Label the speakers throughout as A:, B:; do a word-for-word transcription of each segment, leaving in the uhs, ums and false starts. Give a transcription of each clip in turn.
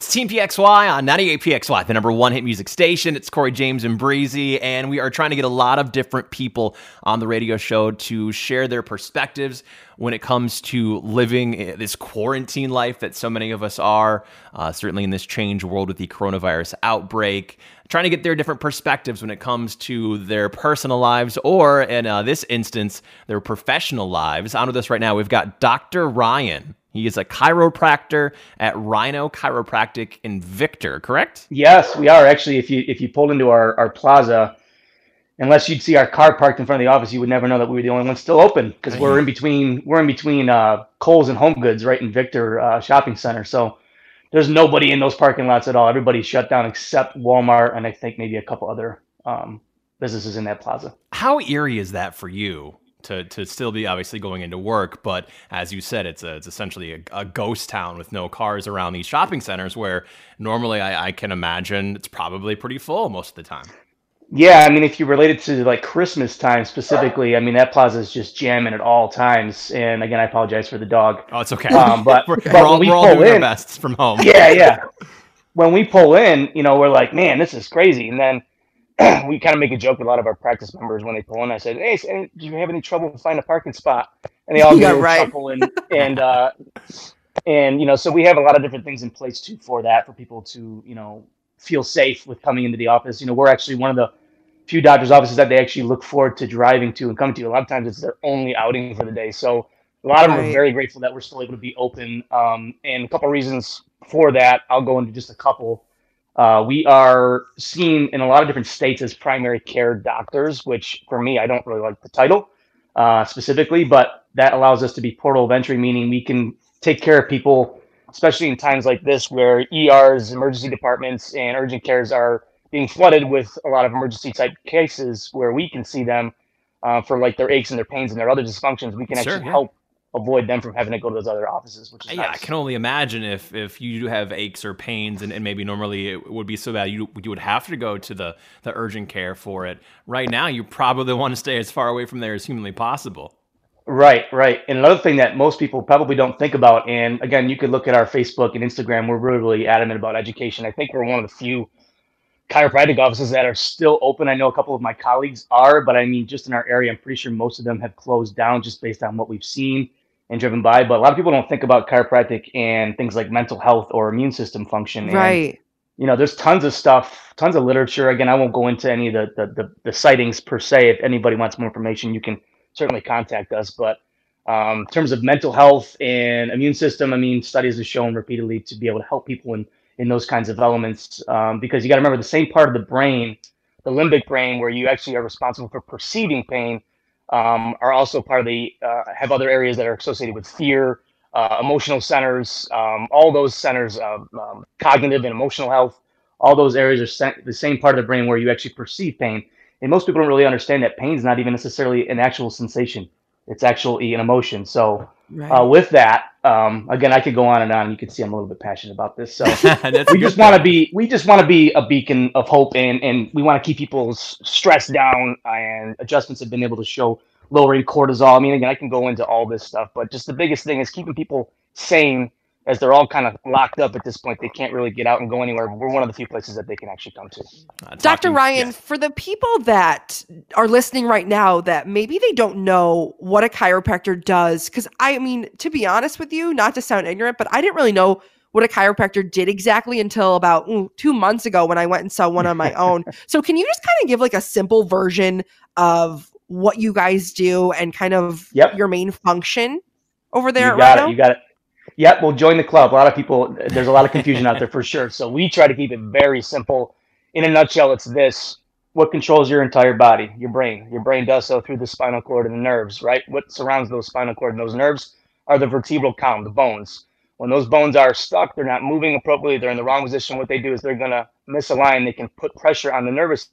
A: Team P X Y on ninety-eight P X Y, the number one hit music station. It's Corey James and Breezy, and we are trying to get a lot of different people on the radio show to share their perspectives when it comes to living this quarantine life that so many of us are, uh, certainly in this changed world with the coronavirus outbreak, trying to get their different perspectives when it comes to their personal lives or, in uh, this instance, their professional lives. On with us right now, we've got Doctor Ryan. He is a chiropractor at Rhino Chiropractic in Victor, correct?
B: Yes, we are. Actually, if you if you pulled into our, our plaza, unless you'd see our car parked in front of the office, you would never know that we were the only ones still open because we're in between we're in between uh, Kohl's and Home Goods right in Victor uh, Shopping Center. So there's nobody in those parking lots at all. Everybody's shut down except Walmart and I think maybe a couple other um, businesses in that plaza.
A: How eerie is that for you? To, to still be obviously going into work, but as you said, it's a, it's essentially a, a ghost town with no cars around these shopping centers where normally I, I can imagine it's probably pretty full most of the time.
B: Yeah, I mean, if you relate it to like Christmas time specifically, I mean, that plaza is just jamming at all times. And again, I apologize for the dog.
A: Oh, it's okay.
B: Um, but
A: we're,
B: but
A: we're all,
B: when we
A: we're all
B: pull
A: doing
B: in,
A: our best from home.
B: Yeah, yeah. When we pull in, you know, we're like, man, this is crazy. And then we kind of make a joke with a lot of our practice members when they pull in. I said, hey, so, do you have any trouble finding a parking spot? And they all
C: yeah,
B: go
C: right.
B: chuckle and, and, uh, and, you know, so we have a lot of different things in place too for that, for people to, you know, feel safe with coming into the office. You know, we're actually one of the few doctors' offices that they actually look forward to driving to and coming to. A lot of times it's their only outing for the day. So a lot of them
C: Right.
B: are very grateful that we're still able to be open. Um, and a couple of reasons for that, I'll go into just a couple. Uh, we are seen in a lot of different states as primary care doctors, which for me, I don't really like the title uh, specifically, but that allows us to be portal of entry, meaning we can take care of people, especially in times like this where E Rs, emergency departments, and urgent cares are being flooded with a lot of emergency type cases where we can see them uh, for like their aches and their pains and their other dysfunctions. We can
A: Sure,
B: actually
A: yeah.
B: help avoid them from having to go to those other offices, which is
A: Yeah, I
B: nice.
A: can only imagine if if you do have aches or pains, and, and maybe normally it would be so bad you you would have to go to the, the urgent care for it. Right now, you probably want to stay as far away from there as humanly possible.
B: Right, right. And another thing that most people probably don't think about, and again, you could look at our Facebook and Instagram, we're really, really adamant about education. I think we're one of the few chiropractic offices that are still open. I know a couple of my colleagues are, but I mean, just in our area, I'm pretty sure most of them have closed down just based on what we've seen and driven by. But a lot of people don't think about chiropractic and things like mental health or immune system function. And,
C: Right.
B: you know, there's tons of stuff, tons of literature. Again, I won't go into any of the, the, the, the sightings per se. If anybody wants more information, you can certainly contact us. But um, in terms of mental health and immune system, I mean, studies have shown repeatedly to be able to help people in, in those kinds of elements. Um, because you got to remember the same part of the brain, the limbic brain, where you actually are responsible for perceiving pain, um, are also part of the, uh, have other areas that are associated with fear, uh, emotional centers, um, all those centers of um, cognitive and emotional health. All those areas are sen- the same part of the brain where you actually perceive pain. And most people don't really understand that pain is not even necessarily an actual sensation. It's actually an emotion. So
C: Right.
B: uh, with that, um, again, I could go on and on. You can see I'm a little bit passionate about this. So
A: That's
B: we
A: a
B: just
A: good
B: want to
A: thing.
B: be, we just want to be a beacon of hope, and, and we want to keep people's stress down, and adjustments have been able to show lowering cortisol. I mean, again, I can go into all this stuff, but just the biggest thing is keeping people sane as they're all kind of locked up at this point. They can't really get out and go anywhere. We're one of the few places that they can actually come to.
A: Uh,
C: Doctor
A: talking-
C: Ryan,
A: yeah.
C: for the people that are listening right now that maybe they don't know what a chiropractor does, because I mean, to be honest with you, not to sound ignorant, but I didn't really know what a chiropractor did exactly until about ooh, two months ago when I went and saw one on my own. So can you just kind of give like a simple version of what you guys do and kind of
B: Yep.
C: your main function over there
B: You
C: at
B: got
C: Rhino?
B: it. You got it. Yep. Well, join the club. A lot of people, there's a lot of confusion out there for sure. So we try to keep it very simple. In a nutshell, it's this: what controls your entire body? Your brain. Your brain does so through the spinal cord and the nerves, right? What surrounds those spinal cord and those nerves are the vertebral column, the bones. When those bones are stuck, they're not moving appropriately, they're in the wrong position. What they do is they're going to misalign. They can put pressure on the nervous.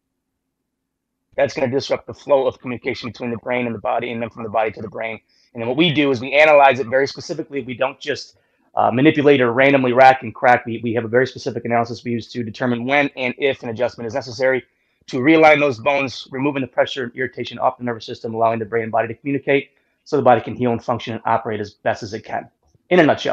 B: That's going to disrupt the flow of communication between the brain and the body, and then from the body to the brain. And then what we do is we analyze it very specifically. We don't just uh, manipulate or randomly rack and crack. We, we have a very specific analysis we use to determine when and if an adjustment is necessary to realign those bones, removing the pressure and irritation off the nervous system, allowing the brain and body to communicate so the body can heal and function and operate as best as it can. In a nutshell.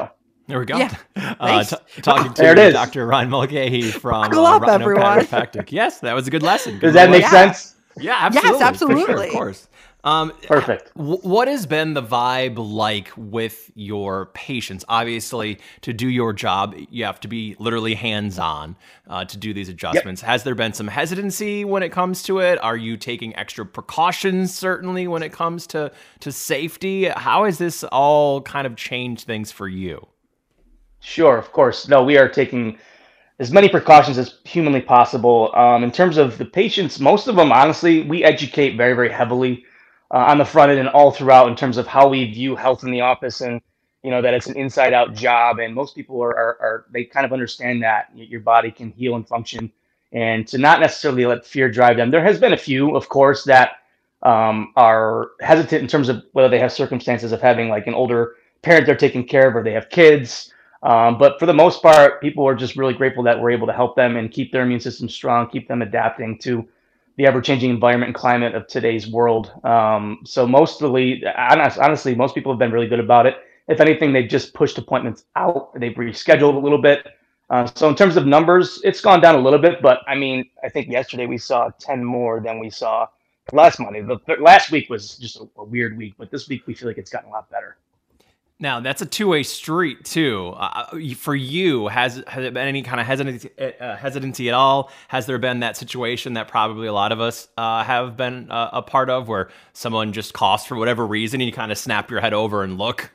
A: There we go.
C: Yeah.
A: Uh,
C: Nice.
A: t- talking to
B: There it is.
A: Doctor Ryan Mulcahy from
C: Buckle
A: uh,
C: up,
A: Rhino
C: everyone.
A: Chiropractic. Yes, that was a good lesson. Good
B: Does that make
C: Yeah.
B: sense?
A: Yeah, absolutely.
C: Yes,
A: For sure,
C: absolutely.
A: of course. Um,
B: Perfect.
A: w- what has been the vibe like with your patients? Obviously, to do your job, you have to be literally hands-on uh, to do these adjustments. Yep. Has there been some hesitancy when it comes to it? Are you taking extra precautions, certainly, when it comes to, to safety? How has this all kind of changed things for you?
B: Sure, of course. No, we are taking as many precautions as humanly possible. Um, in terms of the patients, most of them, honestly, we educate very, very heavily uh, on the front end and all throughout in terms of how we view health in the office, and you know that it's an inside-out job. And most people are, are, are they kind of understand that your body can heal and function, and to not necessarily let fear drive them. There has been a few, of course, that um, are hesitant in terms of whether they have circumstances of having like an older parent they're taking care of, or they have kids. Um, but for the most part, people are just really grateful that we're able to help them and keep their immune system strong, keep them adapting to the ever-changing environment and climate of today's world. Um, so mostly, honest, honestly, most people have been really good about it. If anything, they've just pushed appointments out. They've rescheduled a little bit. Uh, so in terms of numbers, it's gone down a little bit. But I mean, I think yesterday we saw ten more than we saw last Monday. The th- last week was just a, a weird week, but this week we feel like it's gotten a lot better.
A: Now, that's a two-way street, too. Uh, for you, has, has it been any kind of hesitancy, uh, hesitancy at all? Has there been that situation that probably a lot of us uh, have been uh, a part of, where someone just coughs for whatever reason and you kind of snap your head over and look?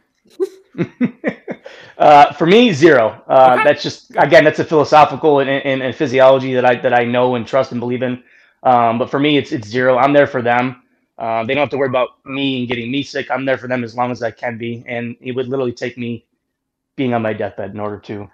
B: uh, for me, zero. Uh,
A: Okay.
B: That's just, again, that's a philosophical and, and, and physiology that I that I know and trust and believe in. Um, but for me, it's it's zero. I'm there for them. Uh, they don't have to worry about me and getting me sick. I'm there for them as long as I can be. And it would literally take me being on my deathbed in order to.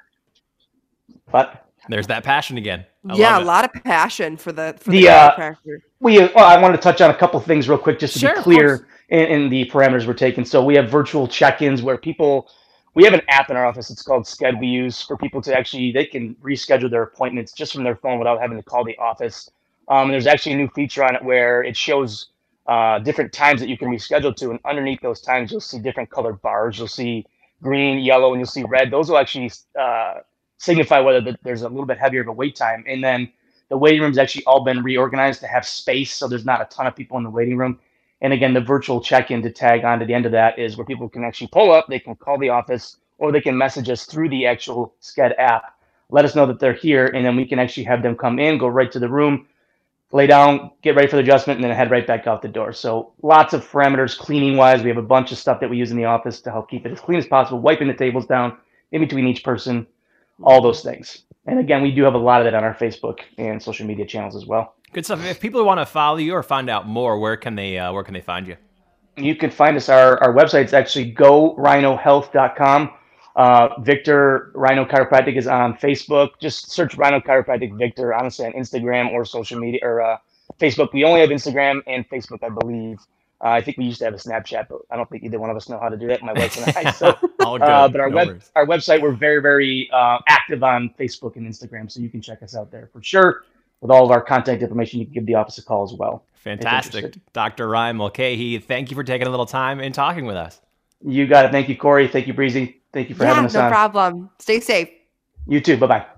B: But
A: there's that passion again. I
C: yeah,
A: love
C: a
A: it.
C: lot of passion for the for
B: The,
C: the
B: uh,
C: chiropractor.
B: we, well, I wanted to touch on a couple things real quick just to
A: Sure,
B: be
A: of
B: clear
A: course.
B: in, in the parameters we're taking. So we have virtual check-ins where people, we have an app in our office. It's called Sched. We use for people to actually, they can reschedule their appointments just from their phone without having to call the office. Um, and there's actually a new feature on it where it shows uh, different times that you can reschedule to. And underneath those times, you'll see different colored bars. You'll see green, yellow, and you'll see red. Those will actually uh, signify whether the, there's a little bit heavier of a wait time. And then the waiting room's actually all been reorganized to have space, so there's not a ton of people in the waiting room. And again, the virtual check-in to tag on to the end of that is where people can actually pull up, they can call the office, or they can message us through the actual Sched app, let us know that they're here, and then we can actually have them come in, go right to the room, lay down, get ready for the adjustment, and then head right back out the door. So lots of parameters cleaning-wise. We have a bunch of stuff that we use in the office to help keep it as clean as possible, wiping the tables down in between each person, all those things. And again, we do have a lot of that on our Facebook and social media channels as well.
A: Good stuff. If people want to follow you or find out more, where can they uh, where can they find you?
B: You can find us. Our, our website's actually go rhino health dot com. Uh, Victor Rhino Chiropractic is on Facebook. Just search Rhino Chiropractic Victor, honestly, on Instagram or social media or uh, Facebook. We only have Instagram and Facebook, I believe. Uh, I think we used to have a Snapchat, but I don't think either one of us know how to do that, my wife and I. So,
A: All good.
B: uh, but our
A: No
B: web,
A: worries.
B: our website, we're very, very uh, active on Facebook and Instagram, so you can check us out there for sure. With all of our contact information, you can give the office a call as well.
A: Fantastic. Doctor Ryan Mulcahy, thank you for taking a little time and talking with us.
B: You got it. Thank you, Corey. Thank you, Breezy. Thank you for
C: Yeah,
B: having us
C: no
B: on.
C: problem. Stay safe.
B: You too. Bye-bye.